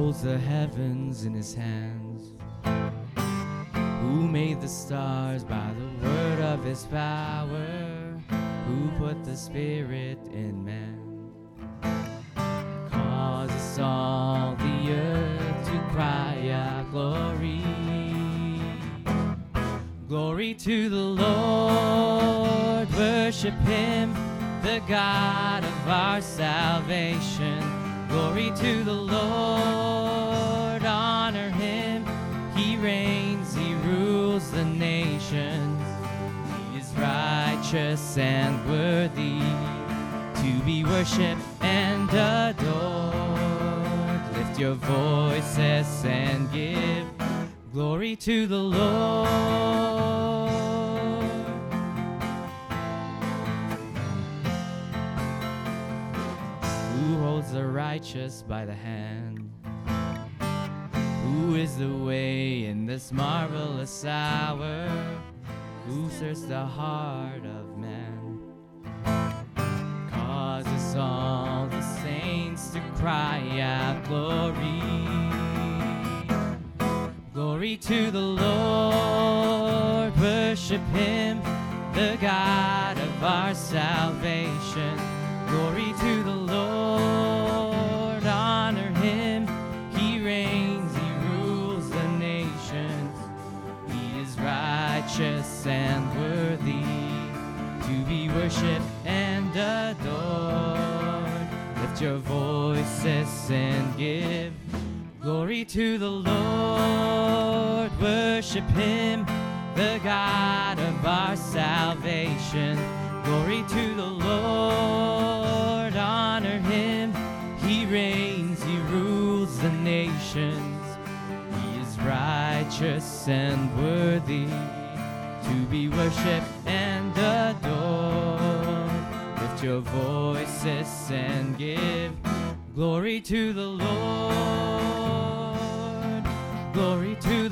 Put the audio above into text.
holds the heavens in his hands, who made the stars by the word of his power, who put the Spirit in man, causes all the earth to cry out glory. Glory to the Lord, worship him, the God of our salvation. Glory to the Lord, honor him, he reigns, he rules the nations. He is righteous and worthy to be worshipped and adored. Lift your voices and give glory to the Lord. Who holds the righteous by the hand? Who is the way in this marvelous hour? Who searches the heart of man? Causes all the saints to cry out glory. Glory to the Lord, worship him, the God of our salvation. Glory to the Lord, honor him, he reigns, he rules the nations. He is righteous and worthy to be worshipped and adored. Lift your voices and give glory to the Lord, worship him, the God of our salvation. Glory to the Lord, honor him, he reigns, he rules the nations. He is righteous and worthy to be worshipped and adored. Lift your voices and give glory to the Lord. Glory to